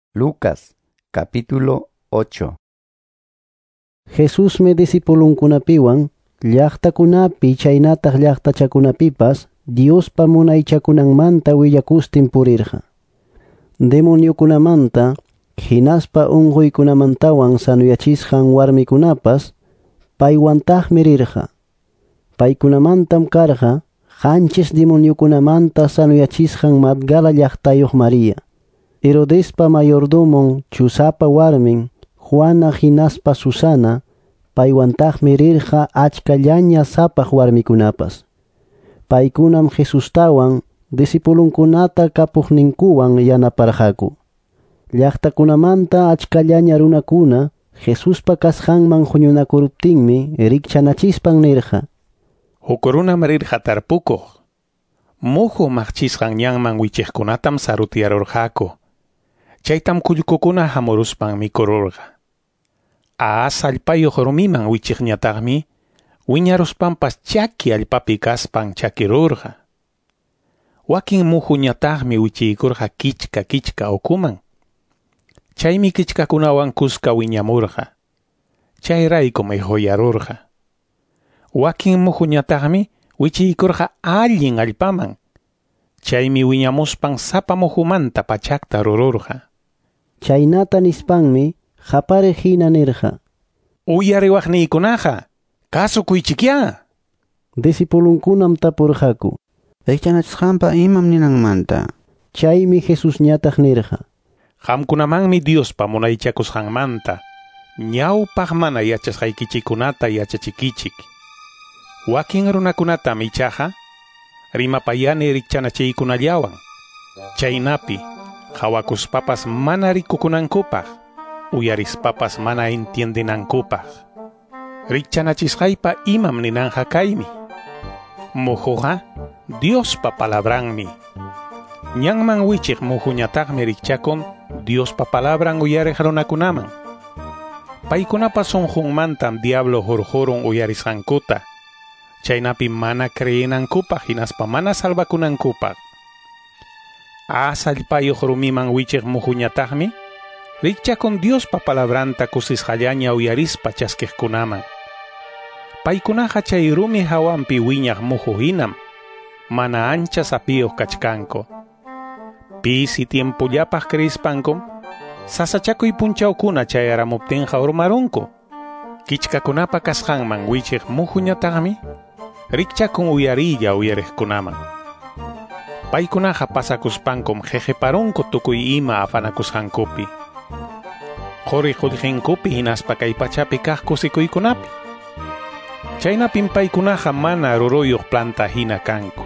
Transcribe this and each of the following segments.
Lucas, capítulo 8. Jesús me discipulunkunapiwan, llaqtakunapi chaynataq llaqtachakunapipas, Diospa munaychakunanmanta willakustin purirqa. Demoniokunamanta, hinaspa unquykunamantawan sanuyachisqan warmikunapas, paywantaqmi rirqa. Paykunamantam karqa, qanchis demoniokunamanta sanuyachisqan Magdala llaqtayuq María, Herodespa mayordomon Chusapa warmin, Juana hinaspa Susana, paywantaqmi rirqa achka llaña sapaq warmikunapas. Paykunam Jesustawan disipulunkunata kapuqninkuwan yanaparqaku. Llaqtakunamanta achka llaña runakuna Jesuspa kasqanman huñunakuruptinmi rikchanachispan nirqa: Hukurunam rirqa tarpukuq. Muhu maqchisqan ñanman wichiqkunatam sarutiyarurqaku. Chaytam kullkukuna hamuruspan mikururqa. Allpayuq rumiman wichiqñataqmi wiñaruspampas chaki allpapi kaspan chakirurqa. Wakin muhuñataqmi wichiykurqa kichka ukuman. Chaymi kichkakunawan kuska wiñamurqa. Chayraykum iquyarurqa. Wakin muhuñataqmi wichiykurqa allin allpaman. Chaymi wiñamuspan sapa muhumanta pachakta rururqa. Chaynata nispanmi qhapari hina nirqa: Uyariwaqniykunaqa, kasukuychikya. Disipulunkunam tapurqaku: Rikchanachisqanpa imam ninanmanta. Chaymi Jesusñataq nirqa: Qamkunamanmi Diospa munaychakusqanmanta ñawpaq mana yachasqaykichikunata yachachikichik. Wakin runakunatam ichaqa rimapayani rikchanachiykunallawan. Chaynapi hawakuspapas mana rikukunankupaq, uyarispapas mana entiendinankupaq. Rikchanachisqaypa imam ninanja kaymi: muhuqa Diospa palabranmi. Ñanman wichiq muhuñataqmi rikchakun Diospa palabran uyariq runakunaman. Paykunapas sunqunmantam diablo hurhurun uyarisqankuta. Chaynapi mana creyinankupaq hinaspa mana salvakunankupaq. Allpayuq rumiman wichiq muhuñataqmi rikchakun Diospa palabranta kusisqallaña uyarispa chaskiqkunaman. Paykunaqa chay rumi hawanpi wiñaq muhu hinam, mana ancha sapiyuq kachkanku. Pisi tiempullapaq creispankum, sasachakuy punchawkuna chayaramuptinqa urmarunku. Kichkakunapa kasqanman wichiq muhuñataqmi rikchakun uyarilla uyariqkunaman. Paykunaqa pasakuspankum jejeparunku tukuy ima afanakusqankupi. Quri qullqinkupi hinaspa kay pachapi kaq kusikuykunapi. Chaynapim paykunaqa mana ruruyuq planta hina kanku.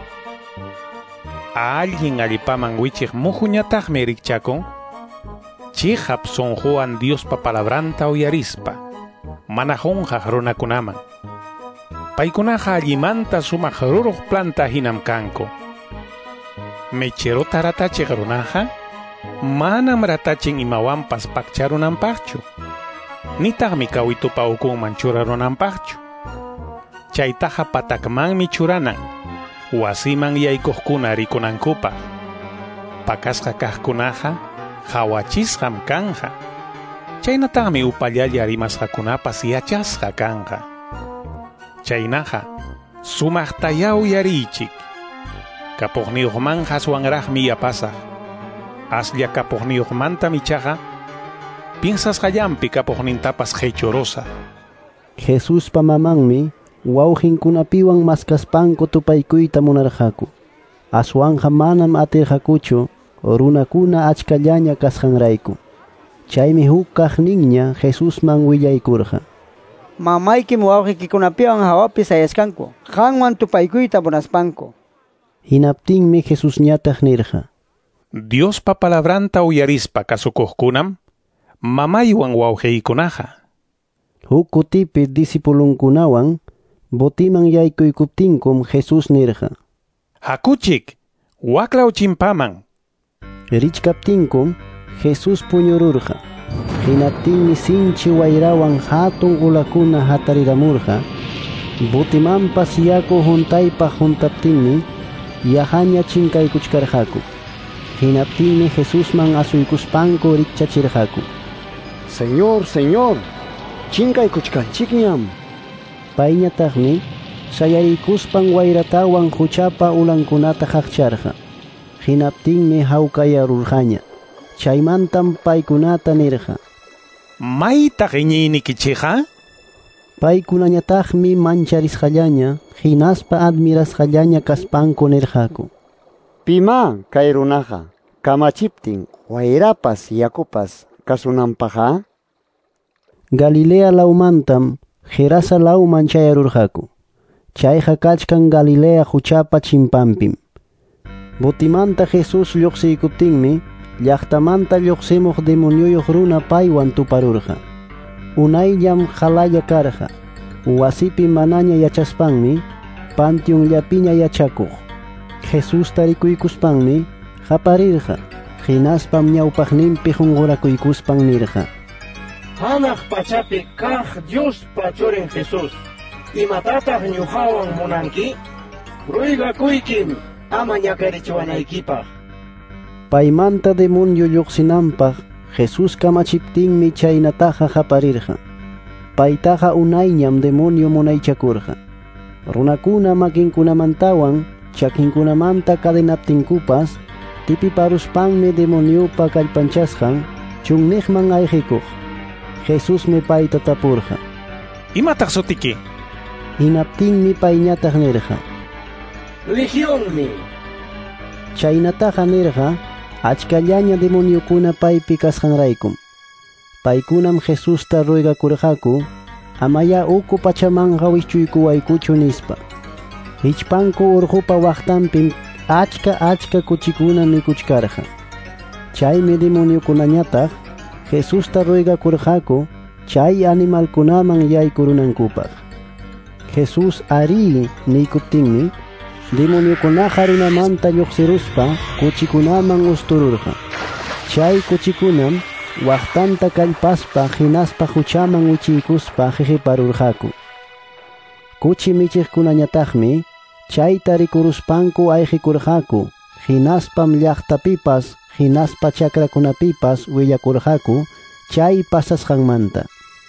Allin allipaman wichiq muhuñataqmi rikchakun chihap sunquwan Diospa palabranta uyarispa, mana hunqaq runakunaman. Paykunaqa allimanta sumaq ruruq planta hinam kanku. Mecherota ratachiq runaqa manam ratachin imawanpas pakcharunanpaqchu, nitaqmi kawitupa ukunman churarunanpaqchu. Chaytaqa patakmanmi churanan, wasiman yaykuqkuna rikunankupaq. Pakasqa kaqkunaqa hawachisqam kanja. Chaynataqmi upallalla rimasqakunapas yachasqa kanja. Chaynaqa sumaqtaya uyarichik. Kapuqniyuqman haswanraqmi yapasaq. Aslla kapuqniyuqmanta michaqa pinsasqallampi kapuqnintapas qhechurusaq. Jesuspa mamanmi wawqinkunapiwan maskaspanku tupaykuyta munarqaku. Aswanqa manam atirqakuchu runakuna achka llaña kasqanrayku. Chaymi huk kaqninña Jesusman willaykurqa: Mamaykim wawqiykikunapiwan hawapi sayasqanku, qanwan tupaykuyta munaspanku. Hinaptinmi Jesusñataq nirqa: Diospa palabranta uyarispa kasukuqkunam mamaywan wawqiykunaqa. Huk kutipi disipulunkunawan botiman yaykuykuptinkum Jesús nirqa: Hakuchik, waklaw chimpaman. Richkaptinkum Jesús puñururqa. Hinaptinmi sinchi wayrawan hatun ulakuna hatariramurqa. Botimanpas yaku juntaypaq juntaptinmi yahaña chinkaykuchkarqaku. Hinaptinmi Jesusman asuykuspanku rikchachirqaku. Señor, Señor, chinkaykuchkanchikñam. Payñataqmi sayarikuspan wayratawan huchapa ulankunata haqcharqa. Hinaptinmi hawkayarurqaña. Chaymantam paykunata nirqa: ¿Maytaq iñiynikichikqa? Paykunañataqmi mancharisqallaña, hinaspa admirasqallaña kaspanku nirqaku: Pima kay runaqa kamachiptin wayrapas yakupas kasunanpaqa? Galilea lawmantam Gerasa lawman chayarurqaku. Chayqa kachkan Galilea huchapa chimpanpim. Butimanta Jesus lluqsiykuptinmi llaqtamanta lluqsimuq demoniyuq runa paywan tuparurqa. Unayllam halaya karqa. Wasipi manaña yachaspanmi panteonllapiña yachakuq. Jesus tarikuykuspanmi qaparirqa. Hinaspam ñawpaqninpi qunqurakuykuspan nirqa: Hanaq pachapi kaq Diospa churin Jesus, imatataq ñuqawan munanki? Ruygakuykim ama ñakarichiwanaykipaq. Paymanta demonio lluqsinanpaq Jesus kamachiptinmi chaynataqa qaparirqa. Paytaqa unayñam demonio munaychakurqa. Runakuna makinkunamantawan chakinkunamanta kadenaptinkupas tipiparuspanmi demoniopa kallpanchasqan chunniqman ayqikuq. Jesusmi payta tapurqa: ¿Imataq sutiki? Hinaptinmi payñataq nirqa: Legionmi. Chaynataqa nirqa achkallaña demoniokuna paypi kasqanraykum. Paykunam Jesusta ruygakurqaku amaya uku pachamanqa wischuykuwaykuchu nispa. Hichpanku urqupa waqtanpim achka kuchikuna mikuchkarqa. Chaymi demoniokunañataq Jesusta ruygakurqaku chay animalkunaman yaykurunankupaq. Jesus ari niykuptinmi demoniokunaqa runamanta lluqsiruspa kuchikunaman ustururqa. Chay kuchikunam waqtanta kallpaspa hinaspa huchaman wichiykuspa qiqiparurqaku. Kuchi michiqkunañataqmi chayta rikuruspanku ayqikurqaku. Hinaspam llaqtapipas hinaspa chakrakunapipas willakurqaku chay pasasqanmanta.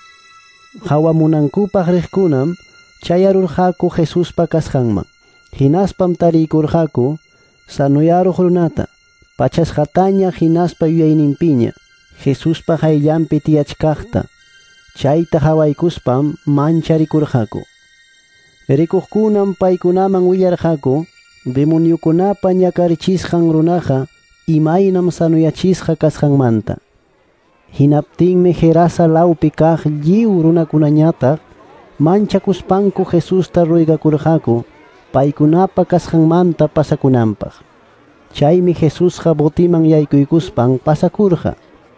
Hawamunankupaq riqkunam chayarurqaku Jesuspa kasqanman. Hinaspam tariykurqaku sanuyaruq runata, pachasqataña hinaspa yuyayninpiña Jesuspa hayllanpi tiyachkaqta. Chayta hawaykuspam mancharikurqaku. Rikuqkunam paykunaman willarqaku demoniokunapa ñakarichisqan runaqa imaynam sanuyachisqa kasqanmanta. Hinaptinmi Gerasa lawpi kaq lliw runakunañataq manchakuspanku Jesusta ruygakurqaku paykunapa kasqanmanta pasakunanpaq. Chaymi Jesusqa botiman yaykuykuspan pasakurqa.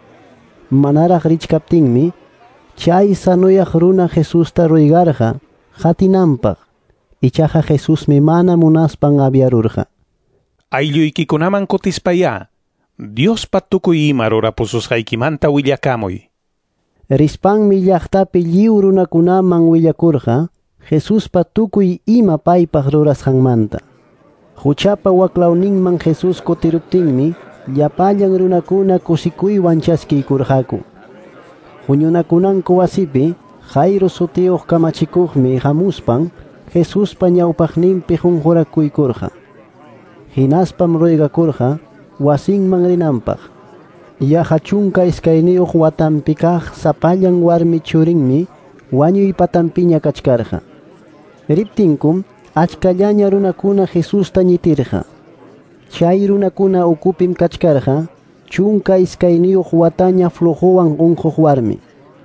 Manaraq richkaptinmi chay sanuyaq runa Jesusta ruygarqa qatinanpaq. Ichaqa Jesusmi mana munaspan abyarurqa. Aylluykicunaman kutispaya, Diospa tukuy ima rurapususqaykimanta willakamuy. Rispanmi llaqtapi lliw runakunaman willakurqa Jesuspa tukuy ima paypaq rurasqanmanta. Huchapa waklawninman Jesus kutiruptinmi llapallan runakuna kusikuywan chaskiykurqaku. Huñunakunanku wasipi Jairo sutiyuq kamachikuqmi hamuspan Jesuspa ñawpaqninpi qunqurakuykurqa. Hinaspam ruygakurqa wasinman rinanpaq. Yaqa chunka iskayniyuq watanpi kaq sapallan warmi churinmi wañuy patanpiña kachkarqa. Riptinkum achkallaña runakuna Jesusta ñitirqa. Chay runakuna ukupim kachkarqa chunka iskayniyuq wataña flujuwan unquq warmi.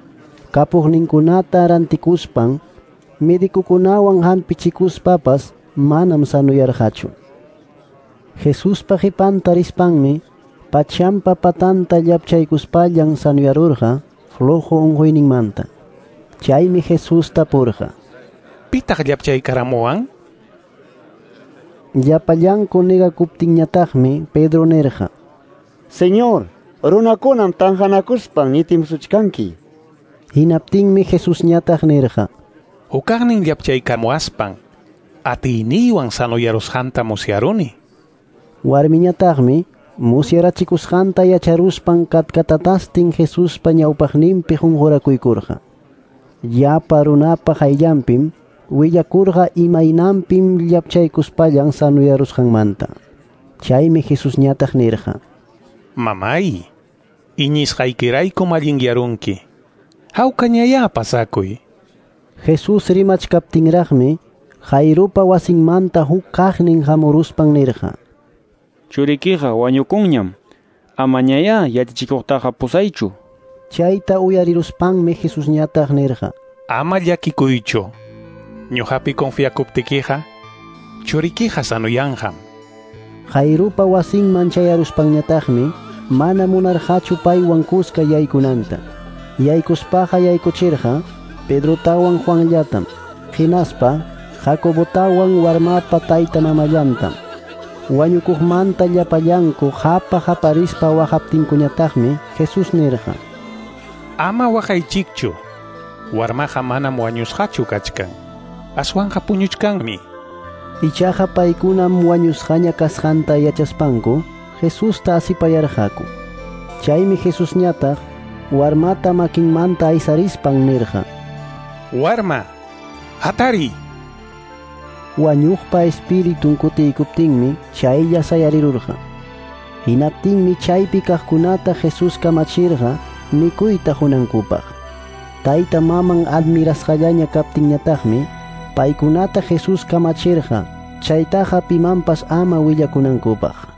Kapuqninkunata rantikuspan medikukunawan hampichikuspapas manam sanuyarqachu. Jesuspa qipanta rispanmi pachanpa patanta llapchaykuspallan sanuyarurqa flujo unquyninmanta. Chaymi Jesus tapurqa: ¿Pitaq llapchaykaramuwan? Llapallanku negakuptinñataqmi Pedro nirqa: Señor, runakunam tanqanakuspan nitimsuchkanki. Hinaptinmi Jesusñataq nirqa: Hukaqnin llapchaykaramuaspan, atiyniywan sanuyarusqanta musyaruni. Warmiñataqmi Musyarachikusqanta yacharuspan katkatataptin Jesuspa ñawpaqninpi qunqurakuykurqa. Llapa runapa hayllanpim willakurqa imaynanpim llapchaykuspallan sanuyarusqanmanta. Chaymi Jesus ñataq nirqa: Mamay, iñisqaykiraykum allinyarunki. Hawkañaya pasakuy. Jesus rimachkaptinraqmi Jairupa wasinmanta huk kaqnin hamuruspan nirqa: Churikiqa wañukunñam. Amañaya yachachikuqtaqa pusaychu. Chayta uyariruspanmi Jesus ñataq nirqa: Ama llakikuychu. Ñuqapi confiakuptikiqa, churikiqa sanuyanqam. Jairupa wasinman chayaruspanñataqmi mana munarqachu paywan kuska yaykunanta. Yaykuspaqa yaykuchirqa Pedrotawan Juanllatam, hinaspa Jacobotawan warmapa tayta mamallantam. Wañukuqmanta llapallanku hapa-haparispa waqaptinkuñataqmi Jesus nirqa: Ama waqaychikchu. Warmaqa manam wañusqachu kachkan. Aswanqa puñuchkanmi. Ichaqa paykunam wañusqaña kasqanta yachaspanku Jesusta asipayarqaku. Chaymi Jesus ñataq warmata makinmanta aysarispan nirqa: Warma, atari. Wañuqpa espiritun kutiykuptinmi chaylla sayarirurqa. Hinaptinmi chaypi kaqkunata Jesus kamachirqa mikuyta hunankupaq. Tayta maman admirasqallaña kaptinñataqmi paykunata Jesus kamachirqa chaytaqa pimanpas ama willakunankupaq.